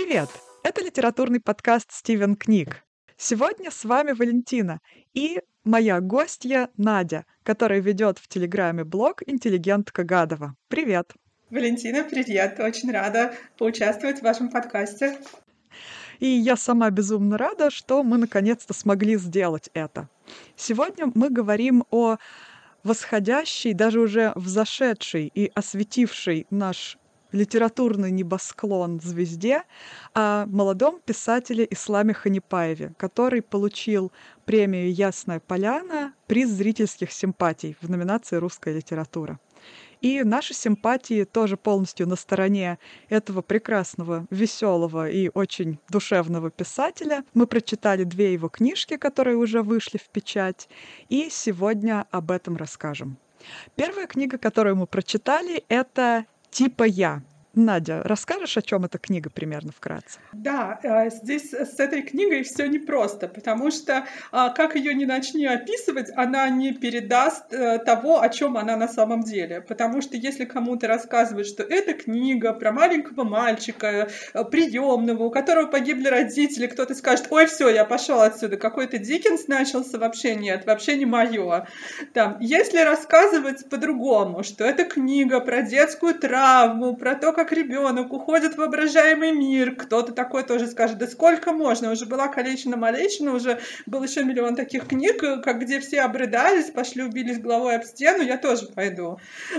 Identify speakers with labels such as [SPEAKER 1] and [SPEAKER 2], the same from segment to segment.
[SPEAKER 1] Привет! Это литературный подкаст «Стивен Книг». Сегодня с вами Валентина и моя гостья Надя, которая ведет в Телеграме блог «Интеллигентка Гадова». Привет!
[SPEAKER 2] Валентина, привет! Очень рада поучаствовать в вашем подкасте.
[SPEAKER 1] И я сама безумно рада, что мы наконец-то смогли сделать это. Сегодня мы говорим о восходящей, даже уже взошедшей и осветившей наш литературный небосклон звезде, о молодом писателе Исламе Ханипаеве, который получил премию «Ясная поляна», приз зрительских симпатий в номинации «Русская литература». И наши симпатии тоже полностью на стороне этого прекрасного, веселого и очень душевного писателя. Мы прочитали 2 его книжки, которые уже вышли в печать, и сегодня об этом расскажем. Первая книга, которую мы прочитали, это «Типа я». Надя, расскажешь, о чем эта книга примерно вкратце?
[SPEAKER 2] Да, здесь с этой книгой все непросто, потому что как ее не начни описывать, она не передаст того, о чем она на самом деле. Потому что если кому-то рассказывать, что это книга про маленького мальчика, приемного, у которого погибли родители, кто-то скажет: ой, все, я пошел отсюда, какой-то Диккенс начался, вообще нет, вообще не мое. Там, если рассказывать по-другому, что это книга про детскую травму, про то, как ребенок уходит в воображаемый мир, кто-то такой тоже скажет: да сколько можно, уже была калечена-малечена, уже был еще миллион таких книг, где все обрыдались, пошли убились головой об стену, я тоже пойду.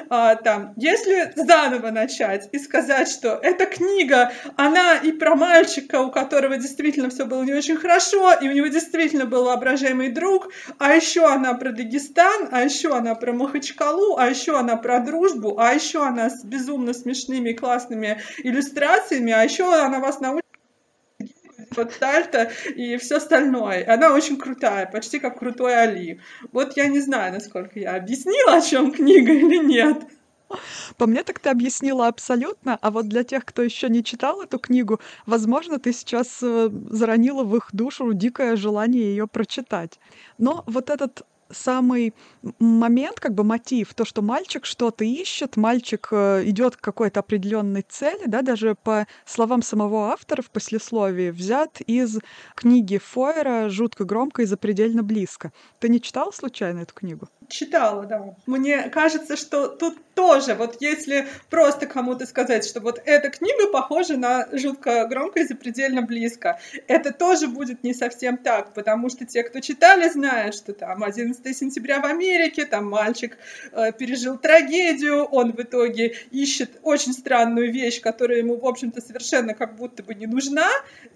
[SPEAKER 2] Если заново начать и сказать, что эта книга, она и про мальчика, у которого действительно все было не очень хорошо, и у него действительно был воображаемый друг, а еще она про Дагестан, а еще она про Махачкалу, а еще она про дружбу, а еще она с безумно смешными и классными иллюстрациями, а еще она вас научит вот сальто и все остальное. Она очень крутая, почти как крутой Али. Вот я не знаю, насколько я объяснила, о чем книга или нет.
[SPEAKER 1] По мне, так ты объяснила абсолютно, а вот для тех, кто еще не читал эту книгу, возможно, ты сейчас заронила в их душу дикое желание ее прочитать. Но вот этот самый момент, как бы мотив, то, что мальчик что-то ищет, мальчик идет к какой-то определенной цели, да, даже по словам самого автора в послесловии, взят из книги Фойера «Жутко громко и запредельно близко». Ты не читал случайно эту книгу?
[SPEAKER 2] Читала, да. Мне кажется, что тут тоже, вот если просто кому-то сказать, что вот эта книга похожа на «Жутко громко и запредельно близко», это тоже будет не совсем так, потому что те, кто читали, знают, что там 11 сентября в Америке, там мальчик пережил трагедию, он в итоге ищет очень странную вещь, которая ему, в общем-то, совершенно как будто бы не нужна,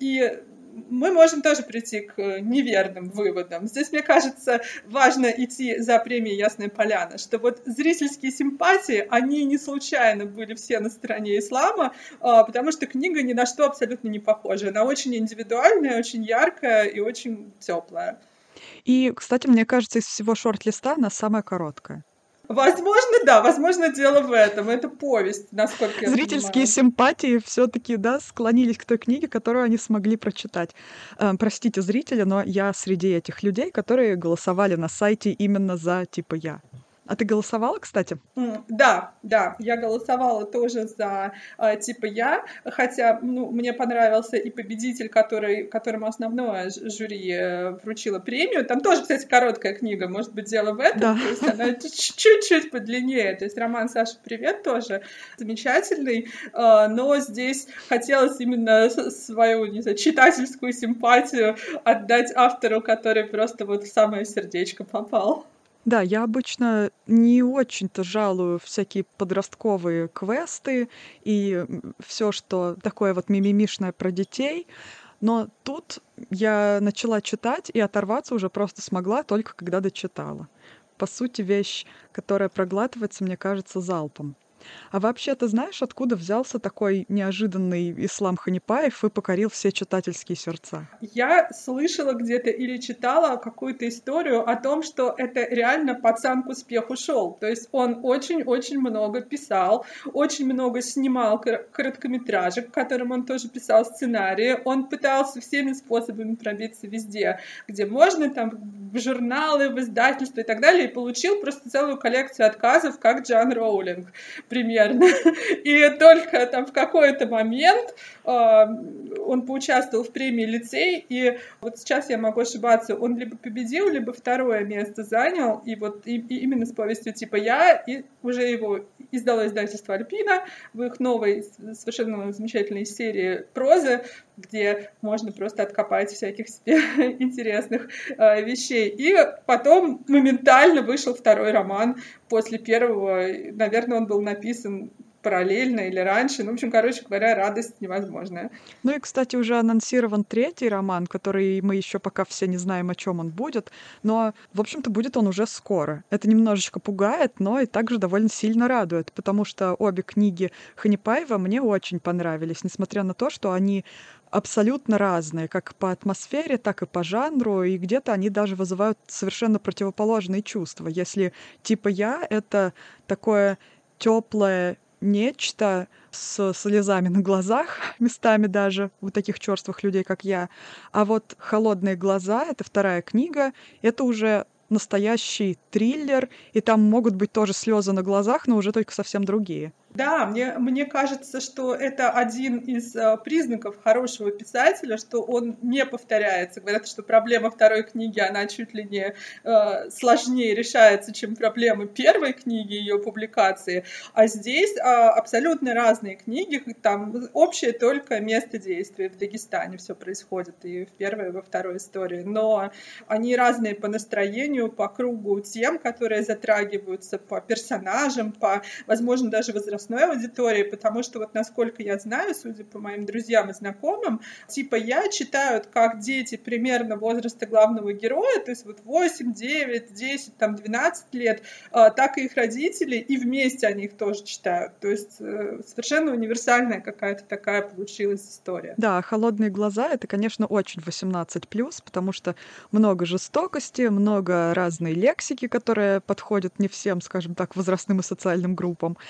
[SPEAKER 2] и мы можем тоже прийти к неверным выводам. Здесь, мне кажется, важно идти за премией «Ясная поляна», что вот зрительские симпатии, они не случайно были все на стороне ислама, потому что книга ни на что абсолютно не похожа. Она очень индивидуальная, очень яркая и очень теплая.
[SPEAKER 1] И, кстати, мне кажется, из всего шорт-листа она самая короткая.
[SPEAKER 2] Возможно, да, возможно, дело в этом. Это повесть, насколько я
[SPEAKER 1] Зрительские
[SPEAKER 2] понимаю.
[SPEAKER 1] симпатии все-таки, да, склонились к той книге, которую они смогли прочитать. Простите, зрители, но я среди этих людей, которые голосовали на сайте именно за «Типа я». А ты голосовала, кстати?
[SPEAKER 2] Да, я голосовала тоже за «Типа я», хотя мне понравился и победитель, которому основное жюри вручило премию. Там тоже, кстати, короткая книга, может быть, дело в этом,
[SPEAKER 1] Да.
[SPEAKER 2] то есть она чуть-чуть подлиннее. То есть роман «Саша, привет» тоже замечательный, но здесь хотелось именно свою, не знаю, читательскую симпатию отдать автору, который просто вот в самое сердечко попал.
[SPEAKER 1] Да, я обычно не очень-то жалую всякие подростковые квесты и все, что такое вот мимимишное про детей. Но тут я начала читать и оторваться уже просто смогла только когда дочитала. По сути, вещь, которая проглатывается, мне кажется, залпом. А вообще, ты знаешь, откуда взялся такой неожиданный Ислам Ханипаев и покорил все читательские сердца?
[SPEAKER 2] Я слышала где-то или читала какую-то историю о том, что это реально пацан к успеху шел. То есть он очень-очень много писал, очень много снимал короткометражек, к которым он тоже писал сценарии. Он пытался всеми способами пробиться везде, где можно, там в журналы, в издательства и так далее, и получил просто целую коллекцию отказов, как Джоан Роулинг примерно. И только там в какой-то момент он поучаствовал в премии «Лицей», и вот сейчас я могу ошибаться, он либо победил, либо второе место занял, и вот именно с повестью типа «Я», и уже его издало издательство «Альпина» в их новой совершенно замечательной серии прозы, где можно просто откопать всяких себе интересных вещей. И потом моментально вышел второй роман после первого. Наверное, он был написан параллельно или раньше. Ну, в общем, короче говоря, радость невозможная.
[SPEAKER 1] Ну и, кстати, уже анонсирован третий роман, который мы еще пока все не знаем, о чем он будет, но, в общем-то, будет он уже скоро. Это немножечко пугает, но и также довольно сильно радует, потому что обе книги Ханипаева мне очень понравились, несмотря на то, что они абсолютно разные, как по атмосфере, так и по жанру, и где-то они даже вызывают совершенно противоположные чувства. Если типа «Я» — это такое теплое нечто с слезами на глазах, местами даже у таких черствых людей, как я. А вот «Холодные глаза» — это вторая книга, это уже настоящий триллер, и там могут быть тоже слезы на глазах, но уже только совсем другие.
[SPEAKER 2] Да, мне кажется, что это один из признаков хорошего писателя, что он не повторяется. Говорят, что проблема второй книги, она чуть ли не сложнее решается, чем проблемы первой книги, ее публикации. А здесь абсолютно разные книги, там общее только место действия. В Дагестане все происходит и в первой, и во второй истории. Но они разные по настроению, по кругу тем, которые затрагиваются, по персонажам, по, возможно, даже возрастной аудитории, потому что вот насколько я знаю, судя по моим друзьям и знакомым, типа «Я» читают как дети примерно возраста главного героя, то есть вот 8, 9, 10, там 12 лет, так и их родители, и вместе они их тоже читают. То есть совершенно универсальная какая-то такая получилась история.
[SPEAKER 1] Да, «Холодные глаза» — это, конечно, очень 18+, потому что много жестокости, много разной лексики, которая подходит не всем, скажем так, возрастным и социальным группам.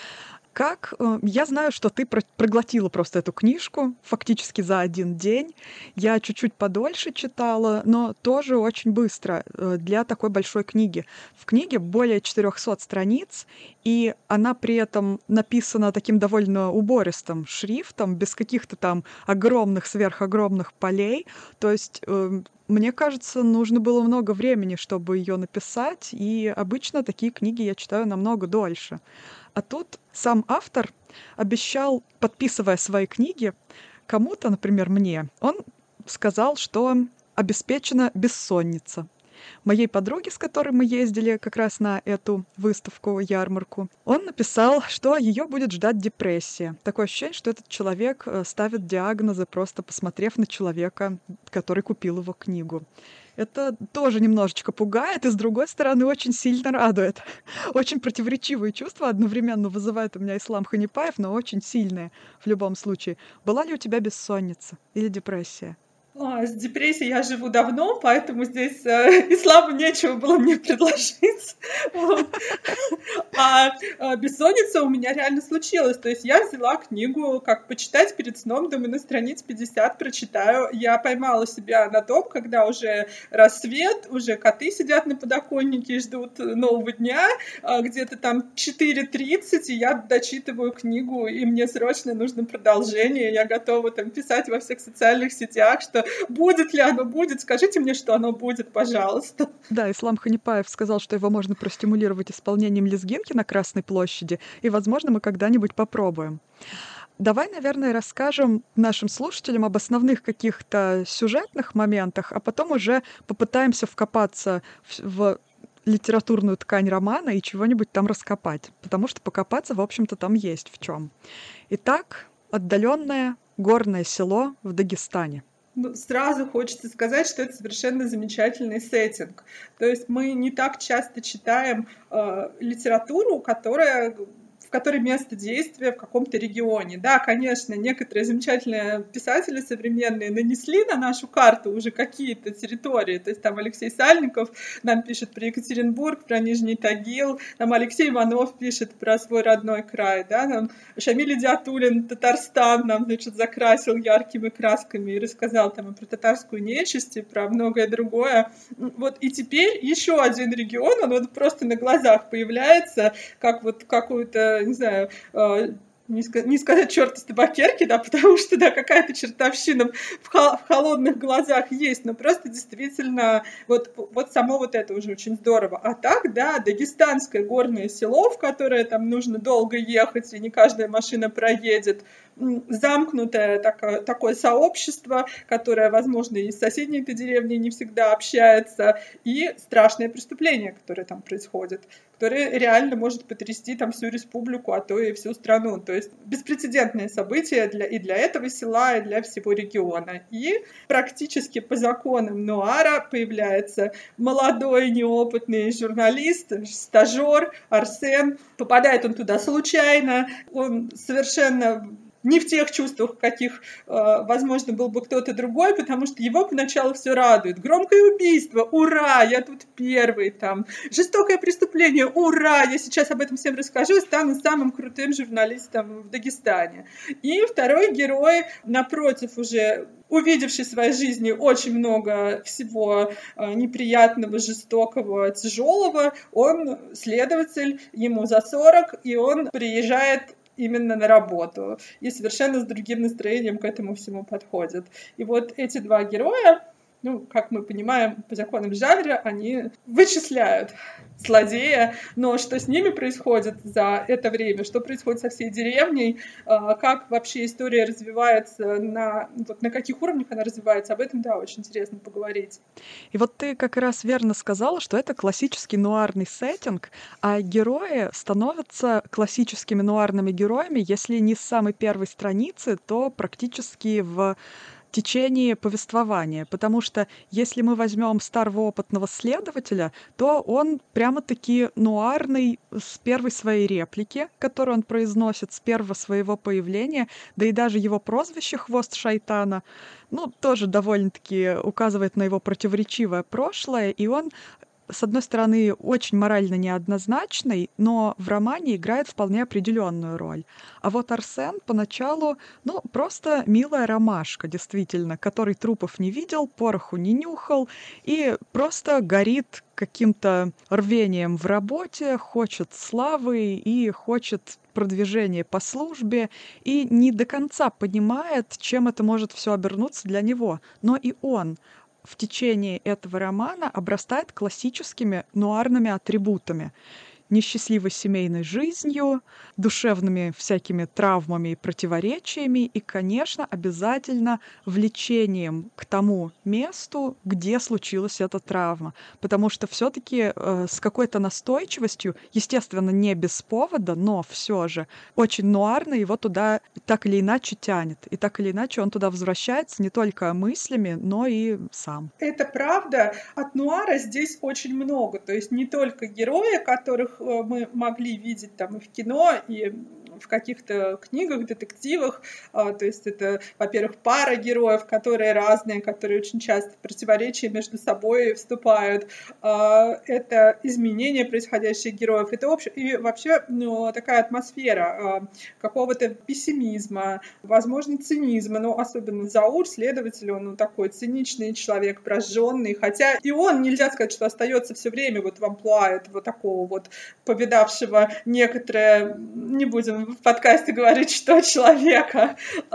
[SPEAKER 1] Я знаю, что ты проглотила просто эту книжку фактически за один день. Я чуть-чуть подольше читала, но тоже очень быстро для такой большой книги. В книге более 400 страниц, и она при этом написана таким довольно убористым шрифтом, без каких-то там огромных, сверхогромных полей. То есть мне кажется, нужно было много времени, чтобы ее написать, и обычно такие книги я читаю намного дольше. А тут сам автор обещал, подписывая свои книги, кому-то, например, мне, он сказал, что обеспечена бессонница. Моей подруге, с которой мы ездили как раз на эту выставку, ярмарку, он написал, что ее будет ждать депрессия. Такое ощущение, что этот человек ставит диагнозы, просто посмотрев на человека, который купил его книгу. Это тоже немножечко пугает и, с другой стороны, очень сильно радует. Очень противоречивые чувства одновременно вызывает у меня Ислам Ханипаев, но очень сильные в любом случае. Была ли у тебя бессонница или депрессия?
[SPEAKER 2] С депрессией я живу давно, поэтому здесь исламу нечего было мне предложить. Вот. Бессонница у меня реально случилась. То есть я взяла книгу, как почитать перед сном, думаю, на страниц 50 прочитаю. Я поймала себя на том, когда уже рассвет, уже коты сидят на подоконнике и ждут нового дня, где-то там 4:30, и я дочитываю книгу, и мне срочно нужно продолжение. Я готова там писать во всех социальных сетях, что будет ли оно будет, скажите мне, что оно будет, пожалуйста.
[SPEAKER 1] Да, Ислам Ханипаев сказал, что его можно простимулировать исполнением лезгинки на Красной площади, и, возможно, мы когда-нибудь попробуем. Давай, наверное, расскажем нашим слушателям об основных каких-то сюжетных моментах, а потом уже попытаемся вкопаться в литературную ткань романа и чего-нибудь там раскопать, потому что покопаться, в общем-то, там есть в чем. Итак, отдаленное горное село в Дагестане.
[SPEAKER 2] Сразу хочется сказать, что это совершенно замечательный сеттинг. То есть мы не так часто читаем литературу, которая в которой место действия в каком-то регионе. Да, конечно, некоторые замечательные писатели современные нанесли на нашу карту уже какие-то территории. То есть там Алексей Сальников нам пишет про Екатеринбург, про Нижний Тагил, там Алексей Иванов пишет про свой родной край, да, там Шамиль Идиатуллин Татарстан нам, значит, закрасил яркими красками и рассказал там и про татарскую нечисть, и про многое другое. Вот и теперь еще один регион, он вот просто на глазах появляется, как вот какую-то, не знаю, не сказать черт из табакерки, да, потому что, да, какая-то чертовщина в холодных глазах есть, но просто действительно вот само вот это уже очень здорово. А так, да, дагестанское горное село, в которое там нужно долго ехать, и не каждая машина проедет, замкнутое такое сообщество, которое, возможно, и с соседней-то деревней не всегда общается, и страшное преступление, которое там происходит, которое реально может потрясти там всю республику, а то и всю страну. То есть беспрецедентное событие и для этого села, и для всего региона. И практически по законам нуара появляется молодой неопытный журналист, стажер Арсен. Попадает он туда случайно, он совершенно не в тех чувствах, каких, возможно, был бы кто-то другой, потому что его поначалу все радует. Громкое убийство, ура, я тут первый, там, жестокое преступление, ура, я сейчас об этом всем расскажу и стану самым крутым журналистом в Дагестане. И второй герой, напротив, уже увидевший в своей жизни очень много всего неприятного, жестокого, тяжелого, он следователь, ему за 40, и он приезжает именно на работу, и совершенно с другим настроением к этому всему подходят. И вот эти два героя, ну, как мы понимаем, по законам жанра, они вычисляют злодея, но что с ними происходит за это время, что происходит со всей деревней, как вообще история развивается, на каких уровнях она развивается, об этом, да, очень интересно поговорить.
[SPEAKER 1] И вот ты как раз верно сказала, что это классический нуарный сеттинг, а герои становятся классическими нуарными героями, если не с самой первой страницы, то практически в течение повествования. Потому что если мы возьмем старого опытного следователя, то он прямо-таки нуарный с первой своей реплики, которую он произносит с первого своего появления, да и даже его прозвище «Хвост шайтана», ну, тоже довольно-таки указывает на его противоречивое прошлое, и он, с одной стороны, очень морально неоднозначный, но в романе играет вполне определенную роль. А вот Арсен поначалу, ну, просто милая ромашка, действительно, который трупов не видел, пороху не нюхал и просто горит каким-то рвением в работе, хочет славы и хочет продвижения по службе, и не до конца понимает, чем это может все обернуться для него. Но и он в течение этого романа обрастает классическими нуарными атрибутами. Несчастливой семейной жизнью, душевными всякими травмами и противоречиями и, конечно, обязательно влечением к тому месту, где случилась эта травма. Потому что все-таки с какой-то настойчивостью, естественно, не без повода, но все же очень нуарно его туда так или иначе тянет. И так или иначе он туда возвращается не только мыслями, но и сам.
[SPEAKER 2] Это правда. От нуара здесь очень много. То есть не только герои, которых мы могли видеть там и в кино, и в каких-то книгах, детективах. То есть это, во-первых, пара героев, которые разные, которые очень часто в противоречия между собой вступают. Это изменения, происходящие героев. Это и вообще такая атмосфера какого-то пессимизма, возможно, цинизма. Но особенно Заур, следователь, он такой циничный человек, прожженный. Хотя и он, нельзя сказать, что остается все время вот в амплуа этого такого вот повидавшего некоторое, не будем в подкасте говорить, что человека,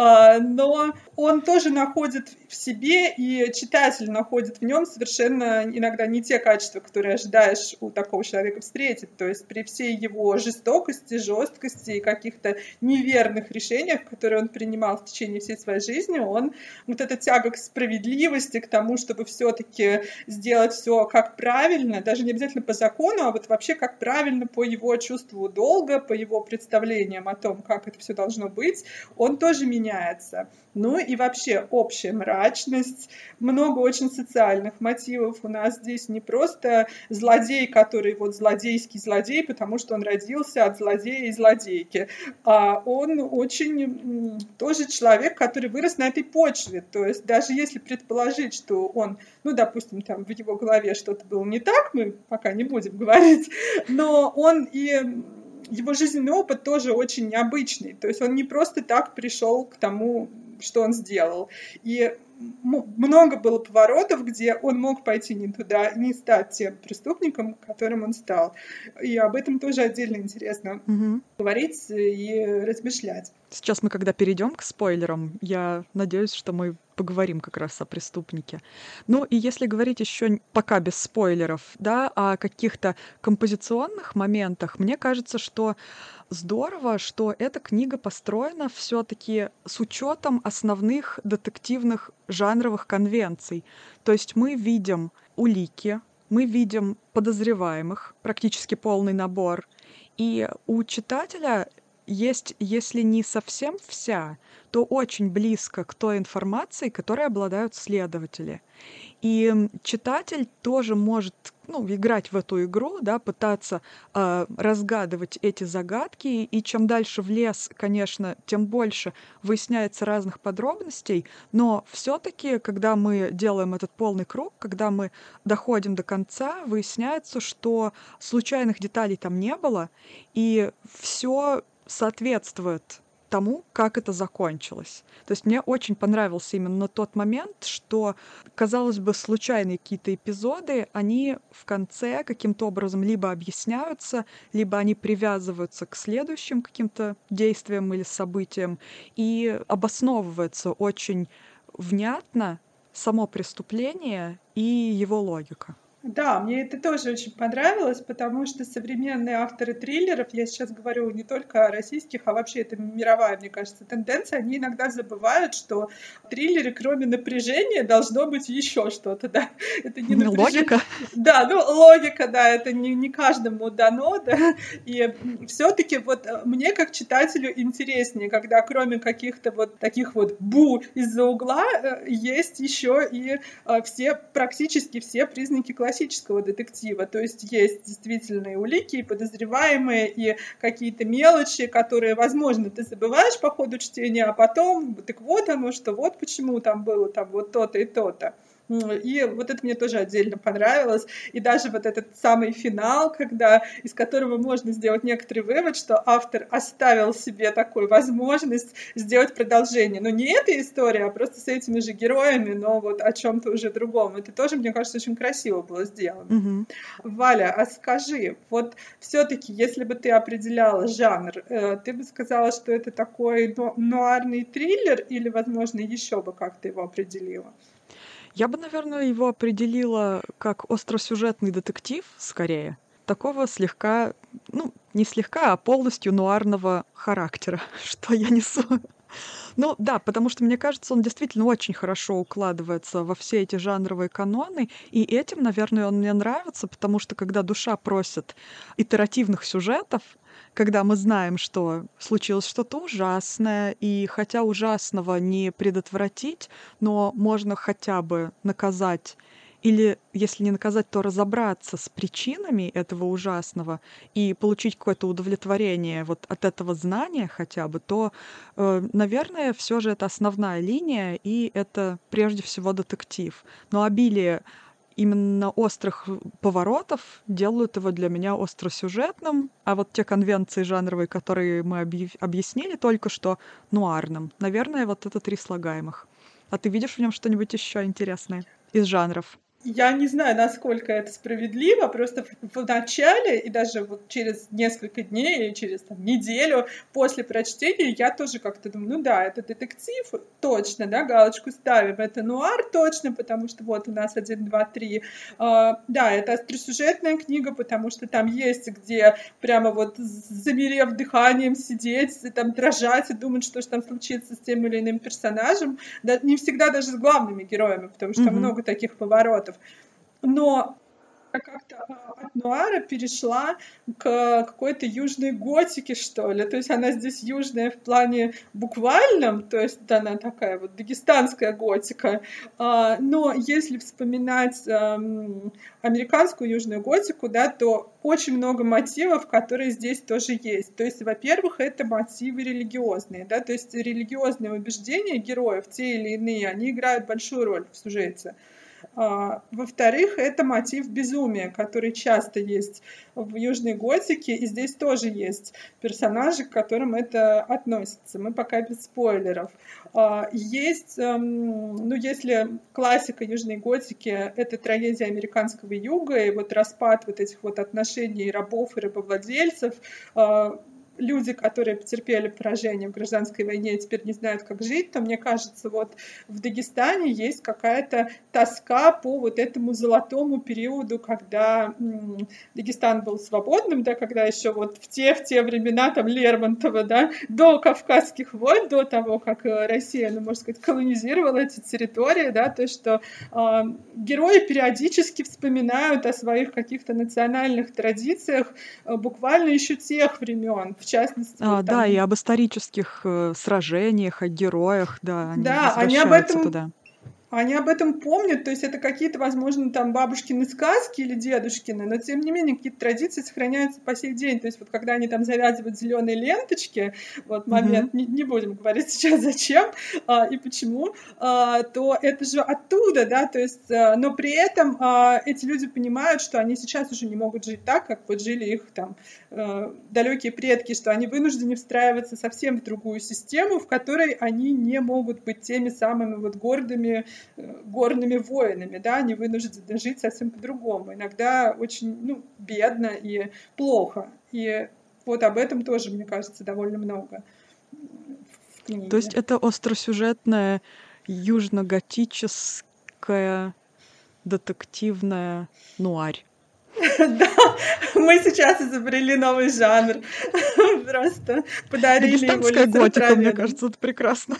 [SPEAKER 2] но он тоже находит в себе, и читатель находит в нем совершенно иногда не те качества, которые ожидаешь у такого человека встретить. То есть при всей его жестокости, жесткости и каких-то неверных решениях, которые он принимал в течение всей своей жизни, он вот эта тяга к справедливости, к тому, чтобы все-таки сделать все как правильно, даже не обязательно по закону, а вот вообще как правильно по его чувству долга, по его представлениям представлением о том, как это все должно быть, он тоже меняется. Ну и вообще общая мрачность, много очень социальных мотивов. У нас здесь не просто злодей, который вот злодейский злодей, потому что он родился от злодея и злодейки, а он очень тоже человек, который вырос на этой почве. То есть даже если предположить, что он, ну, допустим, там в его голове что-то было не так, мы пока не будем говорить, но он и его жизненный опыт тоже очень необычный. То есть он не просто так пришел к тому, что он сделал. И много было поворотов, где он мог пойти не туда и не стать тем преступником, которым он стал. И об этом тоже отдельно интересно говорить и размышлять.
[SPEAKER 1] Сейчас мы, когда перейдем к спойлерам, я надеюсь, что мы поговорим как раз о преступнике. Ну и если говорить еще пока без спойлеров, да, о каких-то композиционных моментах, мне кажется, что здорово, что эта книга построена все-таки с учетом основных детективных жанровых конвенций. То есть мы видим улики, мы видим подозреваемых, практически полный набор, и у читателя есть, если не совсем вся, то очень близко к той информации, которой обладают следователи. И читатель тоже может, ну, играть в эту игру, да, пытаться разгадывать эти загадки. И чем дальше в лес, конечно, тем больше выясняется разных подробностей. Но все-таки, когда мы делаем этот полный круг, когда мы доходим до конца, выясняется, что случайных деталей там не было, и все соответствует тому, как это закончилось. То есть мне очень понравился именно тот момент, что, казалось бы, случайные какие-то эпизоды, они в конце каким-то образом либо объясняются, либо они привязываются к следующим каким-то действиям или событиям, и обосновывается очень внятно само преступление и его логика.
[SPEAKER 2] Да, мне это тоже очень понравилось, потому что современные авторы триллеров, я сейчас говорю не только о российских, а вообще это мировая, мне кажется, тенденция, они иногда забывают, что в триллере, кроме напряжения, должно быть еще что-то, да. Это не напряжение.
[SPEAKER 1] Логика?
[SPEAKER 2] Да, ну логика, да, это не каждому дано, да. И все-таки вот мне как читателю интереснее, когда кроме каких-то вот таких вот бу из-за угла есть еще и практически все признаки классического детектива. То есть есть действительные улики, и подозреваемые, и какие-то мелочи, которые, возможно, ты забываешь по ходу чтения, а потом, так вот оно, что вот почему там было там вот то-то и то-то. И вот это мне тоже отдельно понравилось. И даже вот этот самый финал, из которого можно сделать некоторый вывод, что автор оставил себе такую возможность сделать продолжение. Но не эта история, а просто с этими же героями, но вот о чем-то уже другом. Это тоже, мне кажется, очень красиво было сделано. Валя, а скажи, вот все-таки, если бы ты определяла жанр, ты бы сказала, что это такой нуарный триллер или, возможно, еще бы как-то его определила?
[SPEAKER 1] Я бы, наверное, его определила как остросюжетный детектив, скорее. Такого слегка, ну, не слегка, а полностью нуарного характера, что я несу. Ну да, потому что, мне кажется, он действительно очень хорошо укладывается во все эти жанровые каноны, и этим, наверное, он мне нравится, потому что когда душа просит итеративных сюжетов, когда мы знаем, что случилось что-то ужасное, и хотя ужасного не предотвратить, но можно хотя бы наказать или, если не наказать, то разобраться с причинами этого ужасного и получить какое-то удовлетворение вот от этого знания хотя бы, то, наверное, все же это основная линия, и это прежде всего детектив. Но обилие именно острых поворотов делают его для меня остросюжетным, а вот те конвенции жанровые, которые мы объяснили только что, нуарным. Наверное, вот это 3 слагаемых. А ты видишь в нем что-нибудь еще интересное из жанров?
[SPEAKER 2] Я не знаю, насколько это справедливо, просто в начале и даже вот через несколько дней или через неделю после прочтения я тоже как-то думаю, ну да, это детектив, точно, да, галочку ставим, это нуар, точно, потому что вот у нас 1, 2, 3. Да, это остросюжетная книга, потому что там есть где прямо вот замерев дыханием сидеть, там дрожать и думать, что же там случится с тем или иным персонажем, да, не всегда даже с главными героями, потому что там много таких поворотов. Но как-то от нуара перешла к какой-то южной готике, что ли. То есть она здесь южная в плане буквальном, то есть она такая вот дагестанская готика. Но если вспоминать американскую южную готику, да, то очень много мотивов, которые здесь тоже есть. То есть, во-первых, это мотивы религиозные, да, то есть религиозные убеждения героев, те или иные, они играют большую роль в сюжете. Во-вторых, это мотив безумия, который часто есть в южной готике, и здесь тоже есть персонажи, к которым это относится. Мы пока без спойлеров. Есть, ну, если классика южной готики — это трагедия американского юга, и вот распад вот этих вот отношений рабов и рабовладельцев, люди, которые потерпели поражение в гражданской войне и теперь не знают, как жить, то, мне кажется, вот в Дагестане есть какая-то тоска по вот этому золотому периоду, когда Дагестан был свободным, да, когда еще вот в те времена там Лермонтова, да, до Кавказских войн, до того, как Россия, ну, можно сказать, колонизировала эти территории, да, то есть что герои периодически вспоминают о своих каких-то национальных традициях буквально еще тех времен. В частности,
[SPEAKER 1] да, там... и об исторических сражениях, о героях, да, они возвращаются туда.
[SPEAKER 2] Они об этом помнят, то есть это какие-то, возможно, там бабушкины сказки или дедушкины, но тем не менее какие-то традиции сохраняются по сей день. То есть вот когда они там завязывают зеленые ленточки, вот момент, не будем говорить сейчас зачем и почему, то это же оттуда, да, то есть, но при этом эти люди понимают, что они сейчас уже не могут жить так, как вот жили их там далекие предки, что они вынуждены встраиваться совсем в другую систему, в которой они не могут быть теми самыми вот горными воинами, да, они вынуждены жить совсем по-другому. Иногда очень, ну, бедно и плохо. И вот об этом тоже, мне кажется, довольно много в книге.
[SPEAKER 1] То есть это остросюжетная, южно-готическая, детективная нуарь.
[SPEAKER 2] Да, мы сейчас изобрели новый жанр. Просто подарили его лицероповедам.
[SPEAKER 1] Дагестанская готика, мне кажется, это прекрасно.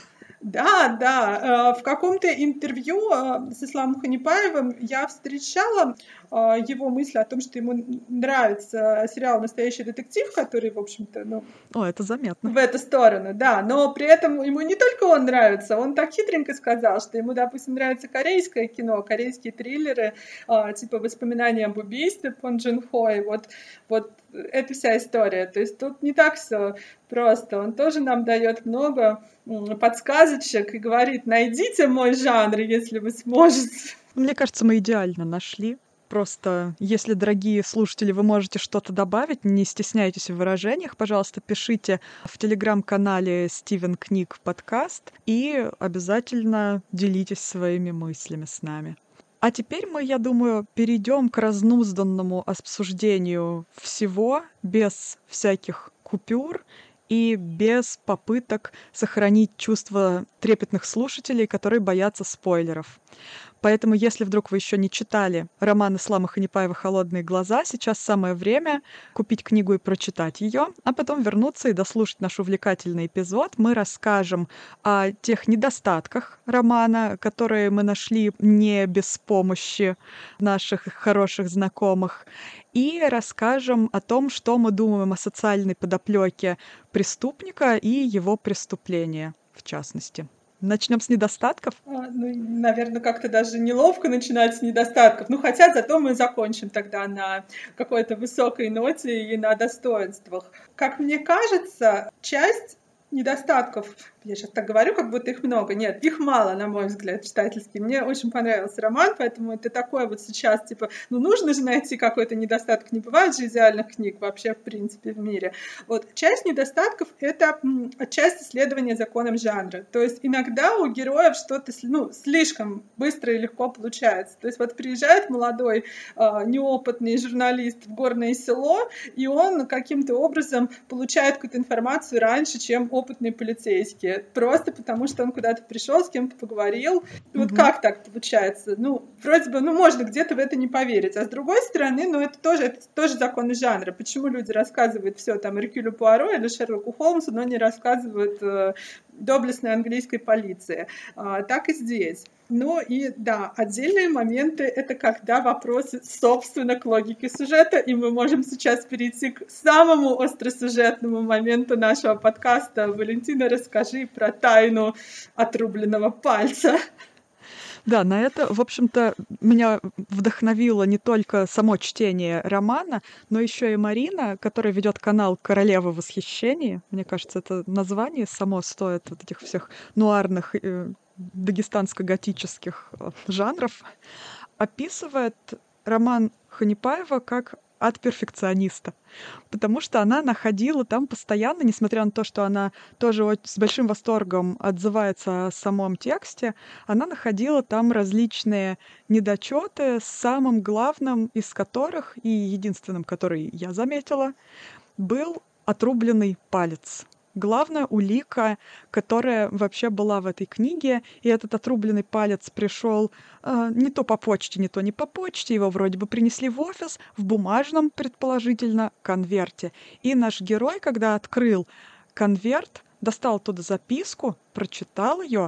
[SPEAKER 2] Да, в каком-то интервью с Исламом Ханипаевым я встречала его мысли о том, что ему нравится сериал «Настоящий детектив», который, в общем-то, ну...
[SPEAKER 1] это заметно.
[SPEAKER 2] В эту сторону, да, но при этом ему не только он нравится, он так хитренько сказал, что ему, допустим, нравится корейское кино, корейские триллеры, типа «Воспоминания об убийстве» Пон Джун Хо, и вот это вся история. То есть тут не так все просто. Он тоже нам дает много подсказочек и говорит: найдите мой жанр, если вы сможете.
[SPEAKER 1] Мне кажется, мы идеально нашли. Просто, если, дорогие слушатели, вы можете что-то добавить, не стесняйтесь в выражениях, пожалуйста, пишите в телеграм-канале Стивен Книг подкаст и обязательно делитесь своими мыслями с нами. А теперь мы, я думаю, перейдем к разнузданному обсуждению всего без всяких купюр и без попыток сохранить чувства трепетных слушателей, которые боятся спойлеров. Поэтому, если вдруг вы еще не читали роман Ислама Ханипаева «Холодные глаза», сейчас самое время купить книгу и прочитать ее, а потом вернуться и дослушать наш увлекательный эпизод. Мы расскажем о тех недостатках романа, которые мы нашли не без помощи наших хороших знакомых, и расскажем о том, что мы думаем о социальной подоплеке преступника и его преступления, в частности. Начнем с недостатков?
[SPEAKER 2] Наверное, как-то даже неловко начинать с недостатков. Хотя зато мы закончим тогда на какой-то высокой ноте и на достоинствах. Как мне кажется, часть недостатков, я сейчас так говорю, как будто их много. Нет, их мало, на мой взгляд, читательский. Мне очень понравился роман, поэтому это такое вот сейчас, типа, нужно же найти какой-то недостаток. Не бывает же идеальных книг вообще, в принципе, в мире. Вот, часть недостатков — это часть исследования законом жанра. То есть иногда у героев что-то, слишком быстро и легко получается. То есть вот приезжает молодой, неопытный журналист в горное село, и он каким-то образом получает какую-то информацию раньше, чем опытные полицейские. Просто потому, что он куда-то пришел, с кем-то поговорил. Вот как так получается? Вроде бы, можно где-то в это не поверить. А с другой стороны, это тоже законы жанра. Почему люди рассказывают все там Эркюлю Пуаро или Шерлоку Холмсу, но не рассказывают доблестной английской полиции. Так и здесь. Ну и да, отдельные моменты — это когда вопросы, собственно, к логике сюжета, и мы можем сейчас перейти к самому остросюжетному моменту нашего подкаста. Валентина, расскажи про тайну отрубленного пальца.
[SPEAKER 1] Да, на это, в общем-то, меня вдохновило не только само чтение романа, но еще и Марина, которая ведет канал «Королева восхищения». Мне кажется, это название само стоит вот этих всех нуарных дагестанско-готических жанров, описывает роман Ханипаева как ад перфекциониста, потому что она находила там постоянно, несмотря на то, что она тоже с большим восторгом отзывается о самом тексте, она находила там различные недочеты, самым главным из которых и единственным, который я заметила, был отрубленный палец. Главная улика, которая вообще была в этой книге, и этот отрубленный палец пришел не то по почте, не то не по почте, его вроде бы принесли в офис в бумажном, предположительно, конверте. И наш герой, когда открыл конверт, достал оттуда записку, прочитал ее,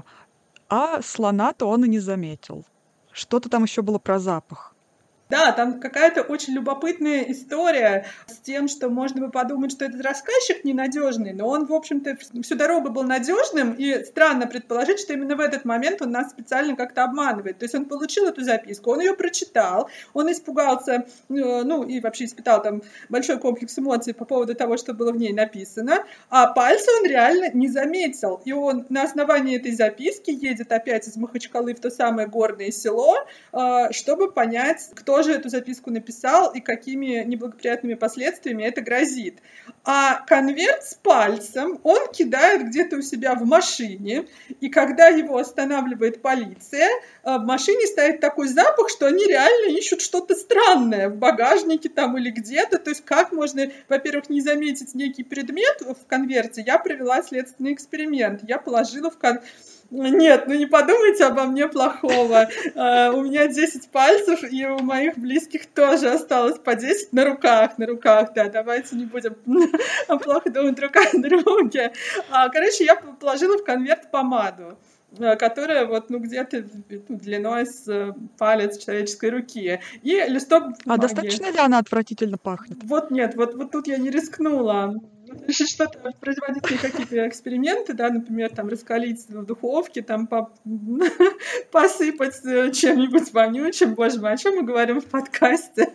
[SPEAKER 1] а слона-то он и не заметил. Что-то там еще было про запах.
[SPEAKER 2] Да, там какая-то очень любопытная история с тем, что можно бы подумать, что этот рассказчик ненадежный, но он, в общем-то, всю дорогу был надежным, и странно предположить, что именно в этот момент он нас специально как-то обманывает. То есть он получил эту записку, он ее прочитал, он испугался, ну и вообще испытал там большой комплекс эмоций по поводу того, что было в ней написано, а пальца он реально не заметил. И он на основании этой записки едет опять из Махачкалы в то самое горное село, чтобы понять, кто же эту записку написал и какими неблагоприятными последствиями это грозит. А конверт с пальцем он кидает где-то у себя в машине, и когда его останавливает полиция, в машине стоит такой запах, что они реально ищут что-то странное в багажнике там или где-то. То есть как можно, во-первых, не заметить некий предмет в конверте? Я провела следственный эксперимент. Я положила в конверт... Нет, ну не подумайте обо мне плохого. У меня 10 пальцев, и у моих близких тоже осталось по 10 на руках, да, давайте не будем плохо думать друг о друге. Короче, я положила в конверт помаду, которая вот, ну, где-то длиной с палец человеческой руки. И листок бумаги.
[SPEAKER 1] А достаточно ли она отвратительно пахнет?
[SPEAKER 2] Вот нет, вот тут я не рискнула что-то производить какие-то эксперименты, да, например, там раскалить в духовке, там посыпать чем-нибудь вонючим. Боже мой, о чем мы говорим в подкасте?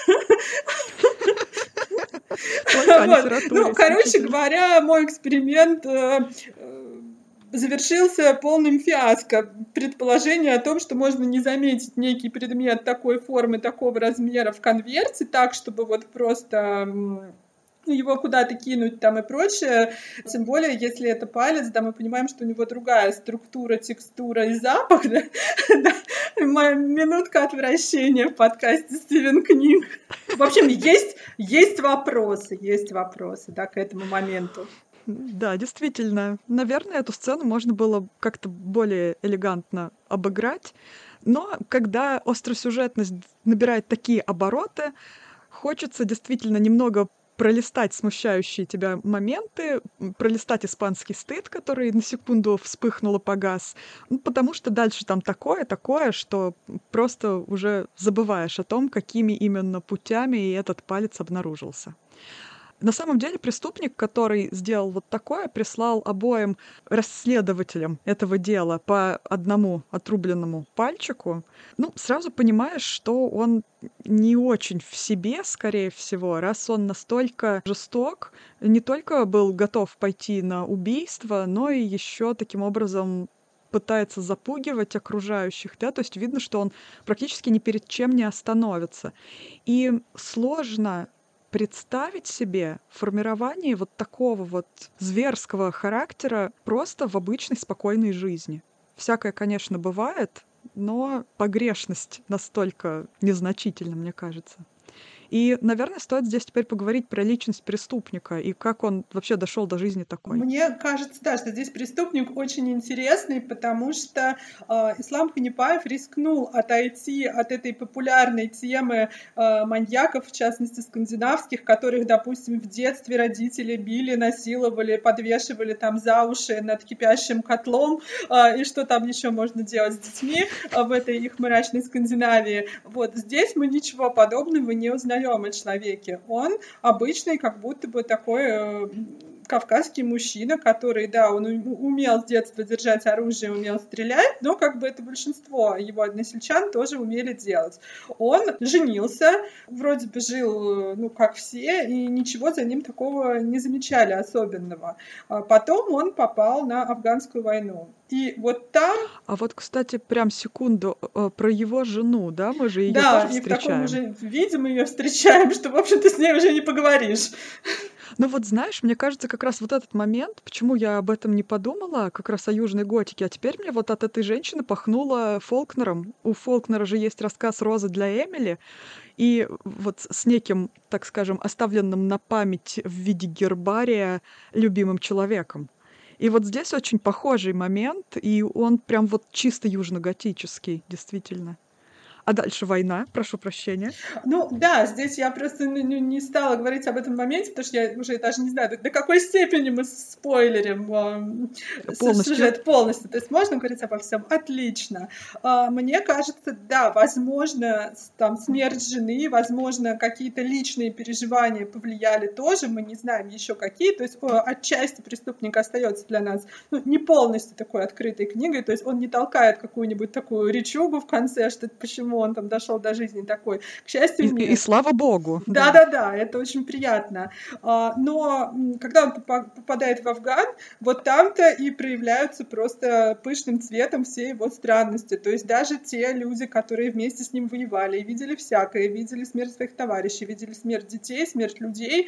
[SPEAKER 2] Ну, короче говоря, мой эксперимент завершился полным фиаско. Предположение о том, что можно не заметить некий предмет такой формы, такого размера в конверте, так, чтобы вот просто его куда-то кинуть там и прочее. Тем более, если это палец, да, мы понимаем, что у него другая структура, текстура и запах. Да? Моя минутка отвращения в подкасте Стивен Кинг. В общем, есть вопросы, да, к этому моменту.
[SPEAKER 1] Да, действительно. Наверное, эту сцену можно было как-то более элегантно обыграть. Но когда остросюжетность набирает такие обороты, хочется действительно немного пролистать смущающие тебя моменты, пролистать испанский стыд, который на секунду вспыхнул и погас, потому что дальше там такое, что просто уже забываешь о том, какими именно путями этот палец обнаружился. На самом деле преступник, который сделал вот такое, прислал обоим расследователям этого дела по одному отрубленному пальчику. Ну, сразу понимаешь, что он не очень в себе, скорее всего, раз он настолько жесток, не только был готов пойти на убийство, но и еще таким образом пытается запугивать окружающих, да, то есть видно, что он практически ни перед чем не остановится. И сложно представить себе формирование вот такого вот зверского характера просто в обычной спокойной жизни. Всякое, конечно, бывает, но погрешность настолько незначительна, мне кажется. И, наверное, стоит здесь теперь поговорить про личность преступника и как он вообще дошел до жизни такой.
[SPEAKER 2] Мне кажется, да, что здесь преступник очень интересный, потому что Ислам Ханипаев рискнул отойти от этой популярной темы маньяков, в частности скандинавских, которых, допустим, в детстве родители били, насиловали, подвешивали там за уши над кипящим котлом, и что там еще можно делать с детьми в этой их мрачной Скандинавии. Вот здесь мы ничего подобного не узнаем о человеке. Он обычный, как будто бы такой кавказский мужчина, который, да, он умел с детства держать оружие, умел стрелять, но как бы это большинство его односельчан тоже умели делать. Он женился, вроде бы жил, ну, как все, и ничего за ним такого не замечали особенного. Потом он попал на афганскую войну. И вот там...
[SPEAKER 1] А вот, кстати, прям секунду про его жену, да? Мы же ее
[SPEAKER 2] да,
[SPEAKER 1] тоже
[SPEAKER 2] и
[SPEAKER 1] встречаем.
[SPEAKER 2] в таком уже виде мы ее встречаем, что, в общем-то, с ней уже не поговоришь.
[SPEAKER 1] Ну вот знаешь, мне кажется, как раз вот этот момент, почему я об этом не подумала, как раз о южной готике, а теперь мне вот от этой женщины пахнуло Фолкнером. У Фолкнера же есть рассказ «Роза для Эмили», и вот с неким, так скажем, оставленным на память в виде гербария любимым человеком. И вот здесь очень похожий момент, и он прям вот чисто южно-готический, действительно. А дальше война, прошу прощения.
[SPEAKER 2] Ну да, здесь я просто не стала говорить об этом моменте, потому что я уже даже не знаю, до какой степени мы спойлерим сюжет полностью. То есть можно говорить обо всем? Отлично. Мне кажется, да, возможно, там смерть жены, возможно, какие-то личные переживания повлияли тоже, мы не знаем еще какие. То есть отчасти преступник остается для нас не полностью такой открытой книгой, то есть он не толкает какую-нибудь такую речугу в конце, что почему он там дошел до жизни такой. К счастью, нет.
[SPEAKER 1] И слава богу.
[SPEAKER 2] Да, это очень приятно. Но когда он попадает в Афган, вот там-то и проявляются просто пышным цветом все его странности. То есть даже те люди, которые вместе с ним воевали и видели всякое, видели смерть своих товарищей, видели смерть детей, смерть людей,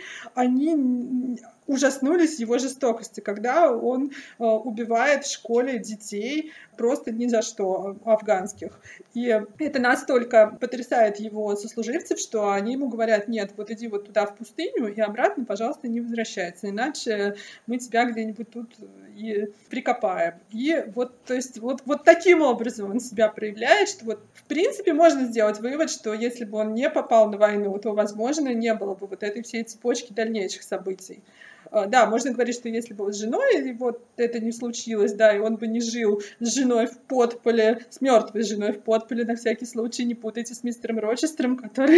[SPEAKER 2] они ужаснулись его жестокости, когда он убивает в школе детей просто ни за что афганских. И это настолько потрясает его сослуживцев, что они ему говорят: нет, вот иди вот туда в пустыню и обратно, пожалуйста, не возвращайся, иначе мы тебя где-нибудь тут и прикопаем. И вот, то есть, вот таким образом он себя проявляет, что вот в принципе можно сделать вывод, что если бы он не попал на войну, то, возможно, не было бы вот этой всей цепочки дальнейших событий. Да, можно говорить, что если бы с женой вот это не случилось, да, и он бы не жил с женой в подполе, с мертвой женой в подполе, на всякий случай, не путайте с мистером Рочестером, который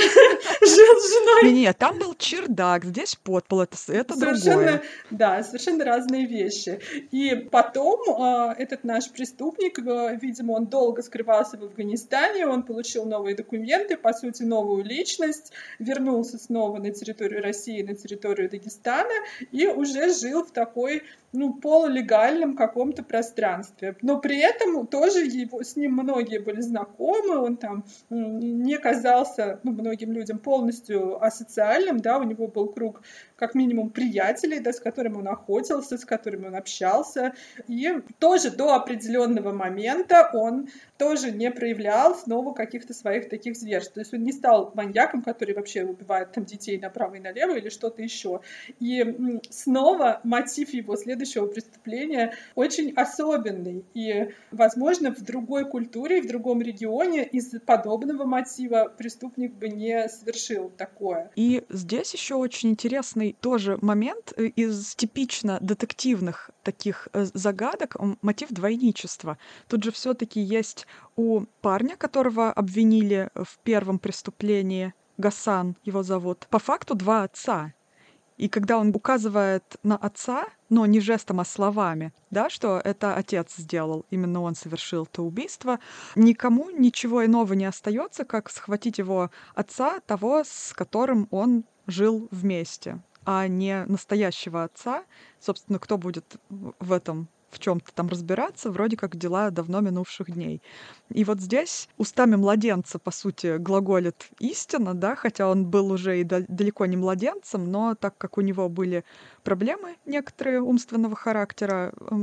[SPEAKER 2] жил с женой.
[SPEAKER 1] Нет, там был чердак, здесь подпол, это
[SPEAKER 2] совершенно
[SPEAKER 1] другое.
[SPEAKER 2] Да, совершенно разные вещи. И потом этот наш преступник, видимо, он долго скрывался в Афганистане, он получил новые документы, по сути, новую личность, вернулся снова на территорию России, на территорию Дагестана, и уже жил в такой, полулегальном каком-то пространстве. Но при этом тоже с ним многие были знакомы, он там не казался, многим людям полностью асоциальным, да, у него был круг как минимум приятелей, да, с которыми он охотился, с которыми он общался, и тоже до определенного момента он тоже не проявлял снова каких-то своих таких зверств. То есть он не стал маньяком, который вообще убивает там детей направо и налево или что-то еще. И снова мотив его следующего преступления очень особенный. И, возможно, в другой культуре, в другом регионе из подобного мотива преступник бы не совершил такое.
[SPEAKER 1] И здесь еще очень интересный тоже момент из типично детективных таких загадок, мотив двойничества. Тут же все-таки есть у парня, которого обвинили в первом преступлении, Гасан его зовут, по факту два отца. И когда он указывает на отца, но не жестом, а словами, да, что это отец сделал, именно он совершил то убийство, никому ничего иного не остается, как схватить его отца, того, с которым он жил вместе, а не настоящего отца. Собственно, кто будет в этом в чем-то там разбираться, вроде как дела давно минувших дней. И вот здесь устами младенца, по сути, глаголит истина, да, хотя он был уже и далеко не младенцем, но так как у него были проблемы некоторые умственного характера,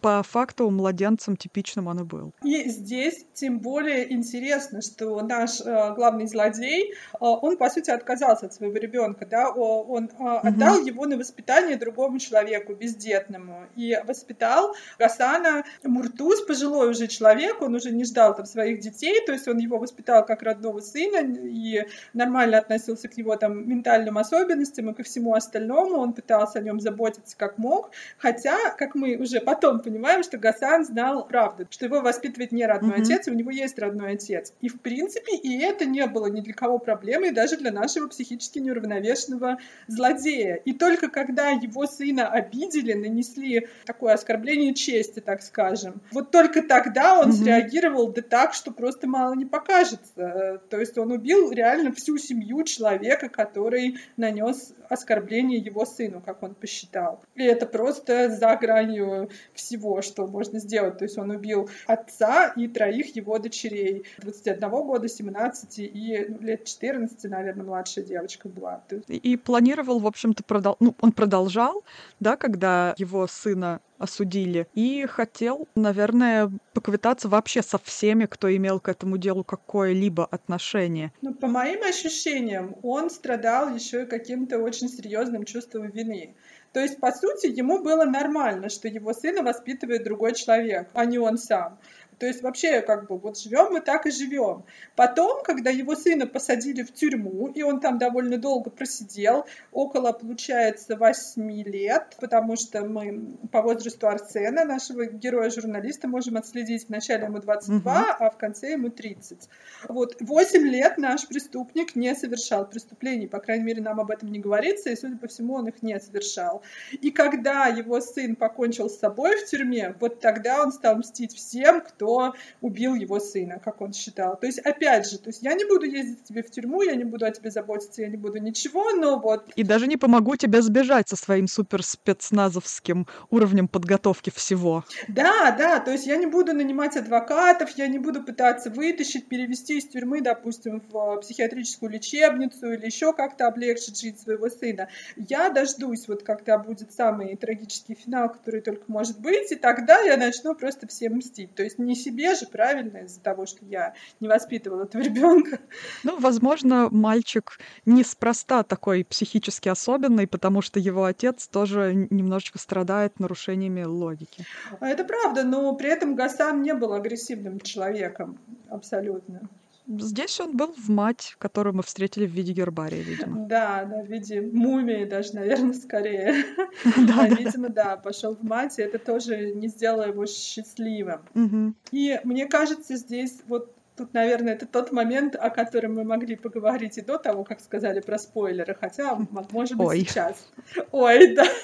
[SPEAKER 1] по факту младенцем типичным он и был.
[SPEAKER 2] И здесь тем более интересно, что наш главный злодей, он, по сути, отказался от своего ребенка, да, он отдал его на воспитание другому человеку, бездетному, и воспитал Гасана Муртуз, пожилой уже человек, он уже не ждал там своих детей, то есть он его воспитал как родного сына и нормально относился к его там ментальным особенностям и ко всему остальному, он пытался о нем заботиться как мог, хотя, как мы уже потом понимаем, что Гасан знал правду, что его воспитывает не родной отец, и у него есть родной отец. И, в принципе, и это не было ни для кого проблемой, даже для нашего психически неуравновешенного злодея. И только когда его сына обидели, нанесли такое оскорбление чести, так скажем, вот только тогда он среагировал да так, что просто мало не покажется. То есть он убил реально всю семью человека, который нанес оскорбление его сыну, как он посчитал. И это просто за гранью всего, что можно сделать. То есть он убил отца и 3 его дочерей. 21 года, 17 и лет 14, наверное, младшая девочка была.
[SPEAKER 1] И планировал, в общем-то, он продолжал, да, когда его сына осудили, и хотел, наверное, поквитаться вообще со всеми, кто имел к этому делу какое-либо отношение.
[SPEAKER 2] Ну, по моим ощущениям, он страдал еще и каким-то очень серьезным чувством вины. То есть, по сути, ему было нормально, что его сына воспитывает другой человек, а не он сам. То есть вообще как бы вот живем мы так и живем. Потом, когда его сына посадили в тюрьму, и он там довольно долго просидел, около, получается, 8 лет, потому что мы по возрасту Арсена, нашего героя-журналиста, можем отследить. Вначале ему 22, а в конце ему 30. Вот 8 лет наш преступник не совершал преступлений, по крайней мере, нам об этом не говорится, и, судя по всему, он их не совершал. И когда его сын покончил с собой в тюрьме, вот тогда он стал мстить всем, кто убил его сына, как он считал. То есть, опять же, то есть я не буду ездить к тебе в тюрьму, я не буду о тебе заботиться, я не буду ничего, но вот...
[SPEAKER 1] И даже не помогу тебе сбежать со своим суперспецназовским уровнем подготовки всего.
[SPEAKER 2] Да, то есть я не буду нанимать адвокатов, я не буду пытаться вытащить, перевести из тюрьмы, допустим, в психиатрическую лечебницу или еще как-то облегчить жизнь своего сына. Я дождусь, вот когда будет самый трагический финал, который только может быть, и тогда я начну просто всем мстить. То есть не себе же, правильно, из-за того, что я не воспитывала этого ребенка.
[SPEAKER 1] Ну, возможно, мальчик неспроста такой психически особенный, потому что его отец тоже немножечко страдает нарушениями логики.
[SPEAKER 2] Это правда, но при этом Гасан не был агрессивным человеком, абсолютно.
[SPEAKER 1] Здесь он был в мать, которую мы встретили в виде гербария, видимо.
[SPEAKER 2] Да, в виде мумии даже, наверное, скорее. Видимо, да, пошел в мать, и это тоже не сделало его счастливым. И мне кажется, здесь вот тут, наверное, это тот момент, о котором мы могли поговорить и до того, как сказали про спойлеры, хотя, может быть, сейчас. Ой, да.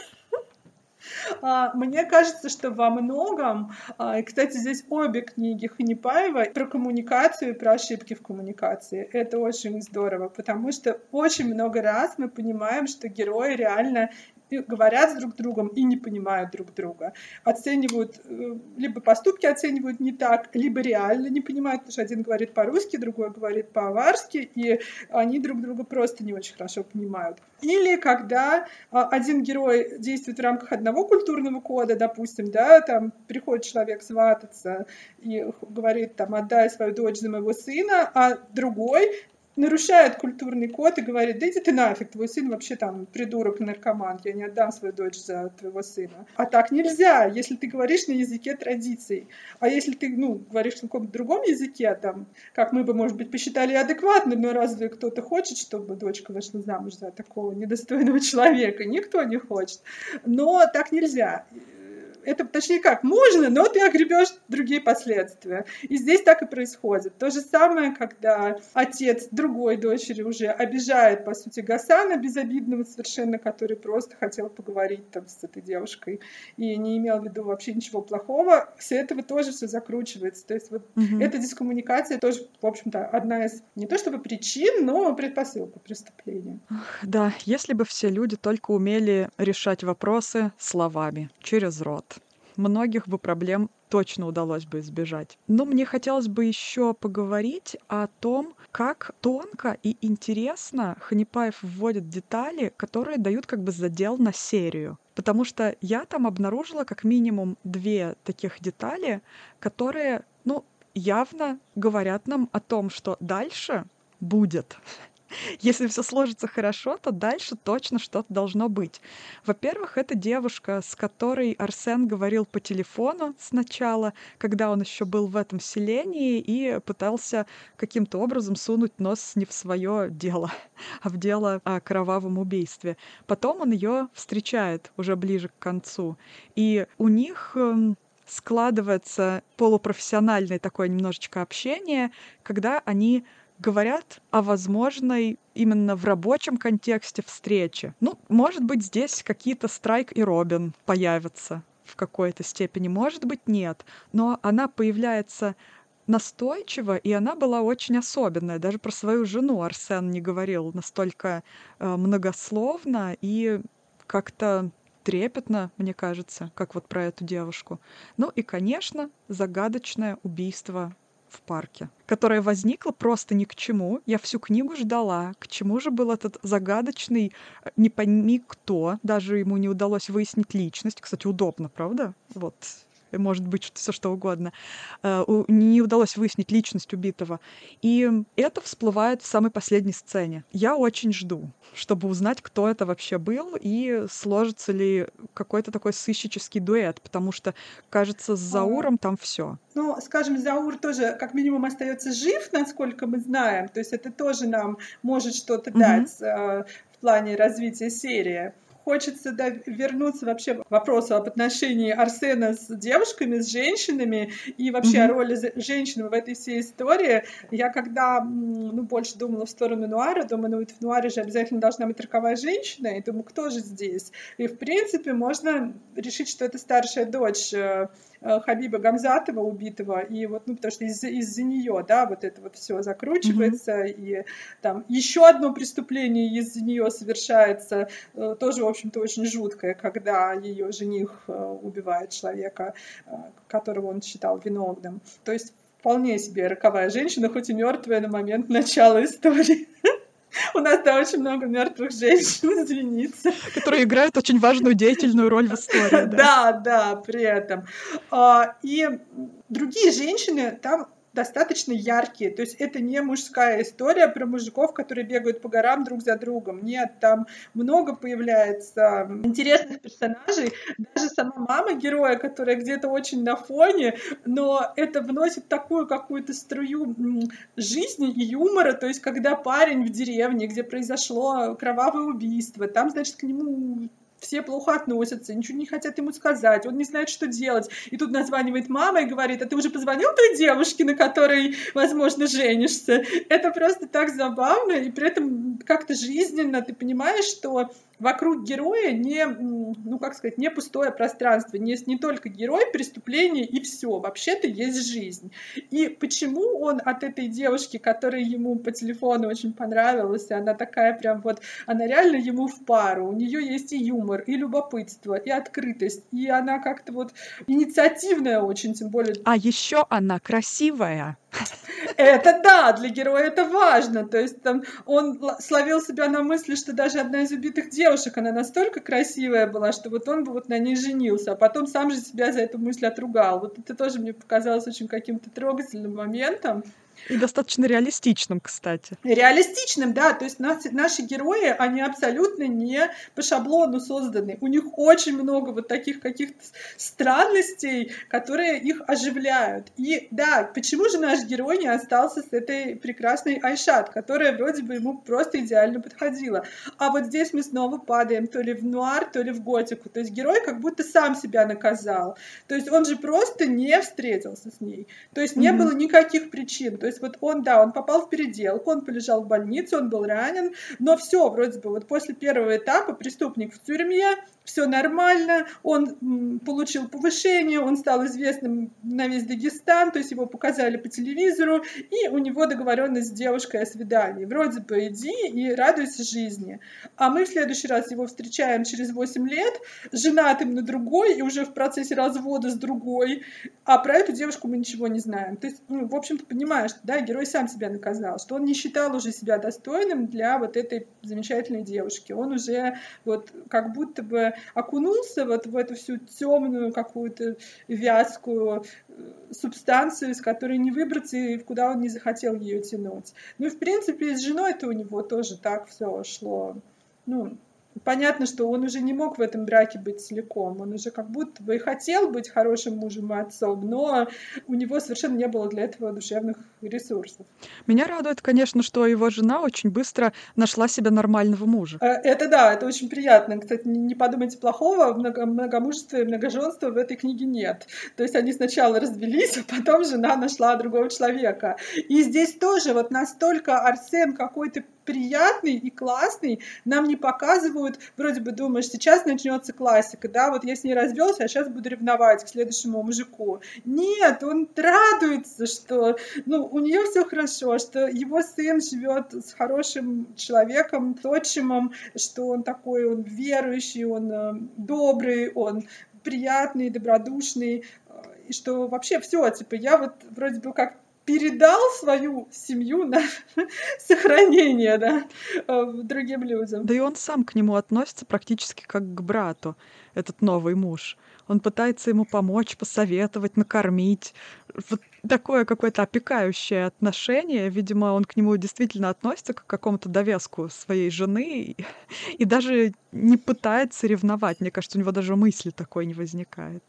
[SPEAKER 2] Мне кажется, что во многом, и, кстати, здесь обе книги Ханипаева про коммуникацию и про ошибки в коммуникации. Это очень здорово, потому что очень много раз мы понимаем, что герои реально говорят с друг другом и не понимают друг друга. Оценивают, либо поступки оценивают не так, либо реально не понимают, потому что один говорит по-русски, другой говорит по-аварски, и они друг друга просто не очень хорошо понимают. Или когда один герой действует в рамках одного культурного кода, допустим, да, там приходит человек свататься и говорит, там, отдай свою дочь за моего сына, а другой нарушает культурный код и говорит, да иди ты нафиг, твой сын вообще там придурок, наркоман, я не отдам свою дочь за твоего сына. А так нельзя, если ты говоришь на языке традиций. А если ты, говоришь на каком-то другом языке, там, как мы бы, может быть, посчитали адекватным, но разве кто-то хочет, чтобы дочка вышла замуж за такого недостойного человека? Никто не хочет. Но так нельзя. Это, точнее как, можно, но ты огребешь другие последствия. И здесь так и происходит. То же самое, когда отец другой дочери уже обижает, по сути, Гасана, безобидного совершенно, который просто хотел поговорить там с этой девушкой и не имел в виду вообще ничего плохого, с этого тоже все закручивается. То есть вот эта дискоммуникация тоже, в общем-то, одна из не то чтобы причин, но предпосылка преступления.
[SPEAKER 1] Да, если бы все люди только умели решать вопросы словами, через рот. Многих бы проблем точно удалось бы избежать. Но мне хотелось бы еще поговорить о том, как тонко и интересно Ханипаев вводит детали, которые дают как бы задел на серию. Потому что я там обнаружила как минимум 2 таких детали, которые, ну, явно говорят нам о том, что дальше будет. Если все сложится хорошо, то дальше точно что-то должно быть. Во-первых, это девушка, с которой Арсен говорил по телефону сначала, когда он еще был в этом селении и пытался каким-то образом сунуть нос не в свое дело, а в дело о кровавом убийстве. Потом он ее встречает уже ближе к концу. И у них складывается полупрофессиональное такое немножечко общение, когда они говорят о возможной именно в рабочем контексте встрече. Ну, может быть, здесь какие-то Страйк и Робин появятся в какой-то степени, может быть, нет. Но она появляется настойчиво, и она была очень особенная. Даже про свою жену Арсен не говорил настолько многословно и как-то трепетно, мне кажется, как вот про эту девушку. Ну и, конечно, загадочное убийство в парке, которое возникло просто ни к чему. Я всю книгу ждала, к чему же был этот загадочный, не пойми кто, даже ему не удалось выяснить личность. Кстати, удобно, правда? Вот. Может быть, все что угодно. Не удалось выяснить личность убитого. И это всплывает в самой последней сцене. Я очень жду, чтобы узнать, кто это вообще был, и сложится ли какой-то такой сыщический дуэт, потому что, кажется, с Зауром там все.
[SPEAKER 2] Ну, скажем, Заур тоже как минимум остается жив, насколько мы знаем. То есть это тоже нам может что-то дать в плане развития серии. Хочется вернуться вообще к вопросу об отношении Арсена с девушками, с женщинами и вообще о роли женщин в этой всей истории. Я когда больше думала в сторону нуара, думаю, ну ведь в нуаре же обязательно должна быть роковая женщина, и думаю, кто же здесь? И в принципе можно решить, что это старшая дочь Хабиба Гамзатова, убитого, и вот, потому что из-за нее, да, вот это вот все закручивается, и там еще одно преступление из-за нее совершается, тоже, в общем-то, очень жуткое, когда ее жених убивает человека, которого он считал виновным. То есть вполне себе роковая женщина, хоть и мертвая на момент начала истории. У нас там очень много мертвых женщин, извините.
[SPEAKER 1] Которые играют очень важную деятельную роль в истории.
[SPEAKER 2] Да, при этом. И другие женщины там достаточно яркие. То есть это не мужская история про мужиков, которые бегают по горам друг за другом. Нет, там много появляется интересных персонажей. Даже сама мама героя, которая где-то очень на фоне, но это вносит такую какую-то струю жизни и юмора. То есть когда парень в деревне, где произошло кровавое убийство, там, значит, к нему все плохо относятся, ничего не хотят ему сказать, он не знает, что делать. И тут названивает мама и говорит: а ты уже позвонил той девушке, на которой, возможно, женишься? Это просто так забавно, и при этом как-то жизненно ты понимаешь, что вокруг героя не пустое пространство, не только герой, преступление и все. Вообще-то есть жизнь. И почему он от этой девушки, которая ему по телефону очень понравилась, и она такая прям вот, она реально ему в пару, у нее есть и юмор, и любопытство, и открытость, и она как-то вот инициативная очень, тем более.
[SPEAKER 1] А еще она красивая.
[SPEAKER 2] Это да, для героя это важно. То есть там он словил себя на мысли, что даже одна из убитых девушек, она настолько красивая была, что вот он бы вот на ней женился, а потом сам же себя за эту мысль отругал. Вот это тоже мне показалось очень каким-то трогательным моментом.
[SPEAKER 1] И достаточно реалистичным, кстати.
[SPEAKER 2] Реалистичным, да. То есть наши герои, они абсолютно не по шаблону созданы. У них очень много вот таких каких-то странностей, которые их оживляют. И да, почему же наш герой не остался с этой прекрасной Айшат, которая вроде бы ему просто идеально подходила. А вот здесь мы снова падаем то ли в нуар, то ли в готику. То есть герой как будто сам себя наказал. То есть он же просто не встретился с ней. То есть не было никаких причин. То есть вот он попал в переделку, он полежал в больнице, он был ранен, но все, вроде бы, вот после первого этапа преступник в тюрьме, все нормально, он получил повышение, он стал известным на весь Дагестан, то есть его показали по телевизору, и у него договоренность с девушкой о свидании. Вроде бы иди и радуйся жизни. А мы в следующий раз его встречаем через 8 лет, женатым на другой и уже в процессе развода с другой, а про эту девушку мы ничего не знаем. То есть, в общем-то, понимаешь, да, герой сам себя наказал, что он не считал уже себя достойным для вот этой замечательной девушки. Он уже вот как будто бы окунулся вот в эту всю темную какую-то вязкую субстанцию, из которой не выбраться и куда он не захотел ее тянуть. Ну и в принципе с женой-то у него тоже так все шло. Ну, понятно, что он уже не мог в этом браке быть целиком. Он уже как будто бы и хотел быть хорошим мужем и отцом, но у него совершенно не было для этого душевных ресурсов.
[SPEAKER 1] Меня радует, конечно, что его жена очень быстро нашла себе нормального мужа.
[SPEAKER 2] Это да, это очень приятно. Кстати, не подумайте плохого, многомужества и многоженства в этой книге нет. То есть они сначала развелись, а потом жена нашла другого человека. И здесь тоже вот настолько Арсен какой-то приятный и классный, нам не показывают, вроде бы думаешь, сейчас начнется классика, да, вот я с ней развелся, а сейчас буду ревновать к следующему мужику. Нет, он радуется, что, ну, у нее все хорошо, что его сын живет с хорошим человеком, с отчимом, что он такой, он верующий, он добрый, он приятный, добродушный, и что вообще все, типа, я вот вроде бы как передал свою семью на сохранение, да, другим людям.
[SPEAKER 1] Да и он сам к нему относится практически как к брату, этот новый муж. Он пытается ему помочь, посоветовать, накормить. Вот такое какое-то опекающее отношение. Видимо, он к нему действительно относится как к какому-то довеску своей жены и даже не пытается ревновать. Мне кажется, у него даже мысли такой не возникает.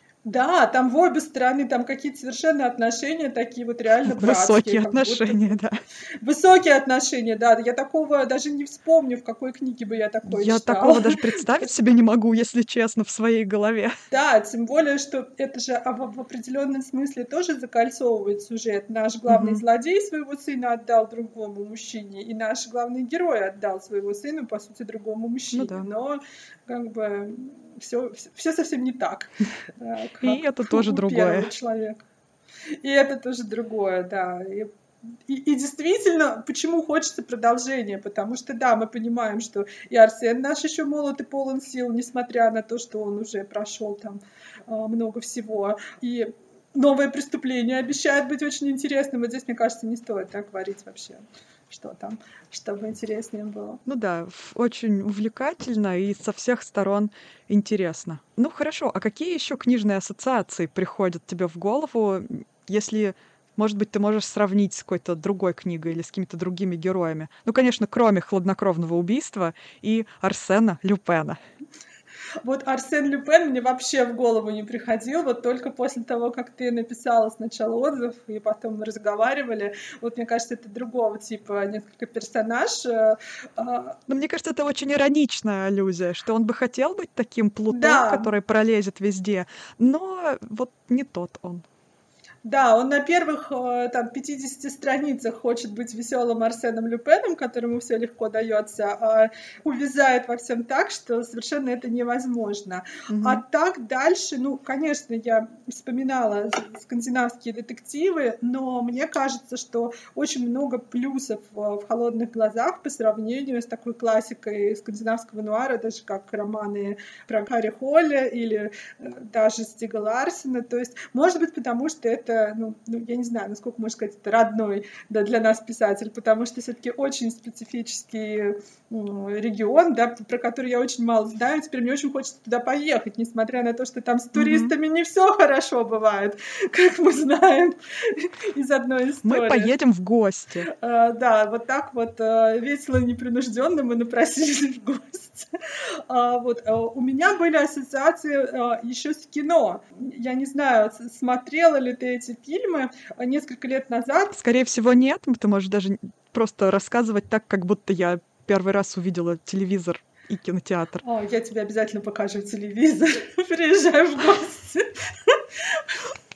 [SPEAKER 2] Да, там в обе стороны там какие-то совершенно отношения такие вот реально братские.
[SPEAKER 1] Высокие отношения, да.
[SPEAKER 2] Высокие отношения, да. Я такого даже не вспомню, в какой книге бы я такое
[SPEAKER 1] Я
[SPEAKER 2] читала.
[SPEAKER 1] такого даже представить себе не могу, если честно, в своей голове.
[SPEAKER 2] Да, тем более, что это же в определенном смысле тоже закольцовывает сюжет. Наш главный злодей своего сына отдал другому мужчине, и наш главный герой отдал своего сына, по сути, другому мужчине.
[SPEAKER 1] Ну да.
[SPEAKER 2] Но как бы все совсем не так.
[SPEAKER 1] И это тоже другое.
[SPEAKER 2] Человека. И это тоже другое, да. И действительно, почему хочется продолжения? Потому что, да, мы понимаем, что и Арсен наш еще молод и полон сил, несмотря на то, что он уже прошел там много всего. И новое преступление обещает быть очень интересным. Вот здесь, мне кажется, не стоит так говорить вообще, что там, чтобы интереснее было.
[SPEAKER 1] Ну да, очень увлекательно и со всех сторон интересно. Ну хорошо, а какие еще книжные ассоциации приходят тебе в голову, если, может быть, ты можешь сравнить с какой-то другой книгой или с какими-то другими героями? Ну, конечно, кроме «Хладнокровного убийства» и Арсена Люпена.
[SPEAKER 2] Вот Арсен Люпен мне вообще в голову не приходил, вот только после того, как ты написала сначала отзыв, и потом мы разговаривали, вот мне кажется, это другого типа несколько персонаж.
[SPEAKER 1] Но мне кажется, это очень ироничная аллюзия, что он бы хотел быть таким Плутом,
[SPEAKER 2] Да.
[SPEAKER 1] который пролезет везде, но вот не тот он.
[SPEAKER 2] Да, он на первых там 50 страницах хочет быть веселым Арсеном Люпеном, которому все легко дается, а увязает во всем так, что совершенно это невозможно. А так дальше, ну, конечно, я вспоминала скандинавские детективы, но мне кажется, что очень много плюсов в «Холодных глазах» по сравнению с такой классикой скандинавского нуара, даже как романы про Харри Холля или даже Стига Ларсена. То есть, может быть, потому что это ну, я не знаю, насколько можно сказать, это родной для нас писатель, потому что все-таки очень специфический регион, да, про который я очень мало знаю. Теперь мне очень хочется туда поехать, несмотря на то, что там с туристами не все хорошо бывает, как мы знаем из одной истории.
[SPEAKER 1] Мы поедем в гости.
[SPEAKER 2] Да, вот так вот весело и непринужденно мы напросились в гости. Вот. У меня были ассоциации еще с кино. Я не знаю, смотрела ли ты эти фильмы несколько лет назад.
[SPEAKER 1] Скорее всего, нет. Ты можешь даже просто рассказывать так, как будто я первый раз увидела телевизор и кинотеатр.
[SPEAKER 2] Я тебе обязательно покажу телевизор. Приезжай в гости.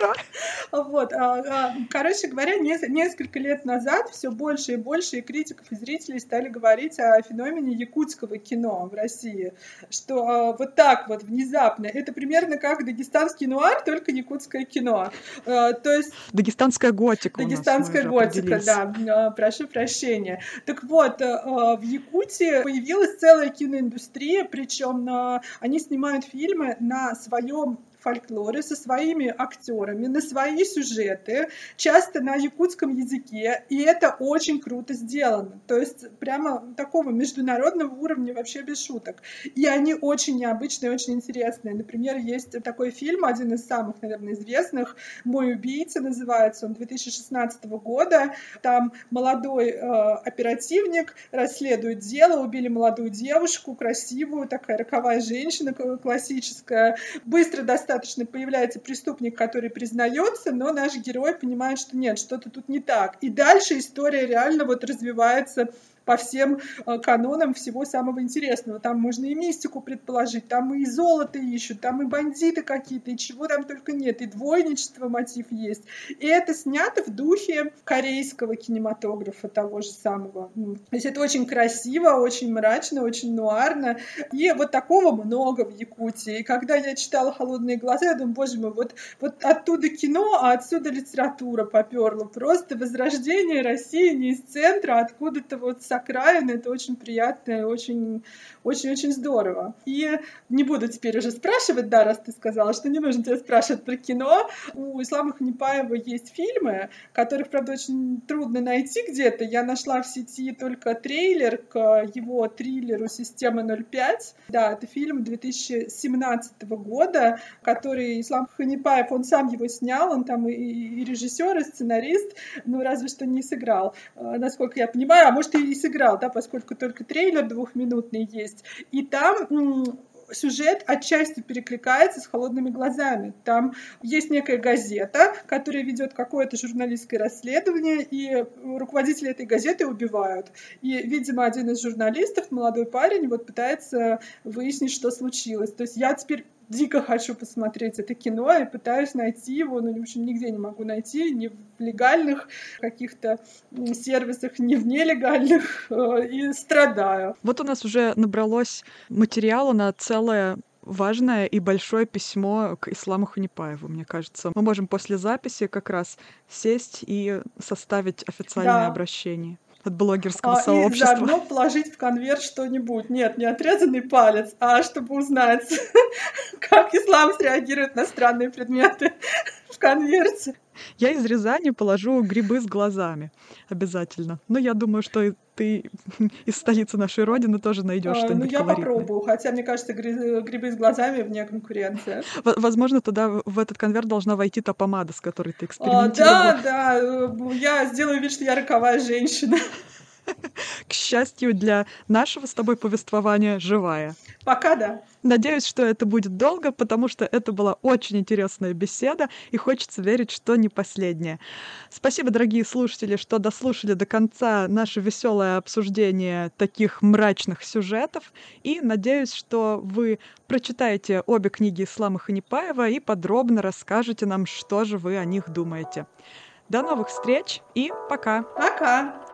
[SPEAKER 1] Ура!
[SPEAKER 2] Вот, короче говоря, несколько лет назад все больше и больше и критиков, и зрителей стали говорить о феномене якутского кино в России, что вот так вот внезапно, это примерно как дагестанский нуар, только якутское кино. То есть
[SPEAKER 1] Дагестанская готика у нас, мы
[SPEAKER 2] дагестанская
[SPEAKER 1] уже
[SPEAKER 2] готика,
[SPEAKER 1] определились.
[SPEAKER 2] да, прошу прощения. Так вот, в Якутии появилась целая киноиндустрия, причем они снимают фильмы на своем фольклоре, со своими актерами, на свои сюжеты, часто на якутском языке, и это очень круто сделано. То есть прямо такого международного уровня вообще без шуток. И они очень необычные, очень интересные. Например, есть такой фильм, один из самых, наверное, известных, «Мой убийца» называется, он 2016 года. Там молодой оперативник расследует дело, убили молодую девушку, красивую, такая роковая женщина классическая, быстро достаточно появляется преступник, который признается, но наш герой понимает, что нет, что-то тут не так. И дальше история реально вот развивается по всем канонам всего самого интересного. Там можно и мистику предположить, там и золото ищут, там и бандиты какие-то, и чего там только нет, и двойничество мотив есть. И это снято в духе корейского кинематографа того же самого. То есть это очень красиво, очень мрачно, очень нуарно. И вот такого много в Якутии. И когда я читала «Холодные глаза», я думаю, боже мой, вот оттуда кино, а отсюда литература попёрла. Просто возрождение России не из центра, а откуда-то вот с окраины. Это очень приятно, очень-очень здорово. И не буду теперь уже спрашивать, да, раз ты сказала, что не нужно тебя спрашивать про кино. У Ислама Ханипаева есть фильмы, которых, правда, очень трудно найти где-то. Я нашла в сети только трейлер к его триллеру «Система 05». Да, это фильм 2017 года, который Ислам Ханипаев, он сам его снял, он там и режиссер, и сценарист, ну, разве что не сыграл, насколько я понимаю, а может, и сыграл, да, поскольку только трейлер двухминутный есть. И там сюжет отчасти перекликается с «Холодными глазами». Там есть некая газета, которая ведет какое-то журналистское расследование, и руководители этой газеты убивают. И, видимо, один из журналистов, молодой парень, вот пытается выяснить, что случилось. То есть я теперь дико хочу посмотреть это кино и пытаюсь найти его, но, в общем, нигде не могу найти, ни в легальных каких-то сервисах, ни в нелегальных, и страдаю.
[SPEAKER 1] Вот у нас уже набралось материала на целое важное и большое письмо к Исламу Ханипаеву, мне кажется. Мы можем после записи как раз сесть и составить официальное обращение от блогерского сообщества.
[SPEAKER 2] И заодно положить в конверт что-нибудь. Нет, не отрезанный палец, а чтобы узнать, как ислам среагирует на странные предметы в конверте.
[SPEAKER 1] Я из Рязани положу грибы с глазами. Обязательно. Но я думаю, что и ты из столицы нашей Родины тоже найдешь что-нибудь
[SPEAKER 2] я
[SPEAKER 1] колоритное.
[SPEAKER 2] Попробую. Хотя, мне кажется, грибы с глазами вне конкуренции.
[SPEAKER 1] Возможно, туда в этот конверт должна войти та помада, с которой ты экспериментировала.
[SPEAKER 2] Да, я сделаю вид, что я роковая женщина.
[SPEAKER 1] К счастью, для нашего с тобой повествования живая.
[SPEAKER 2] Пока да.
[SPEAKER 1] Надеюсь, что это будет долго, потому что это была очень интересная беседа, и хочется верить, что не последняя. Спасибо, дорогие слушатели, что дослушали до конца наше веселое обсуждение таких мрачных сюжетов, и надеюсь, что вы прочитаете обе книги Ислама Ханипаева и подробно расскажете нам, что же вы о них думаете. До новых встреч и пока!
[SPEAKER 2] Пока!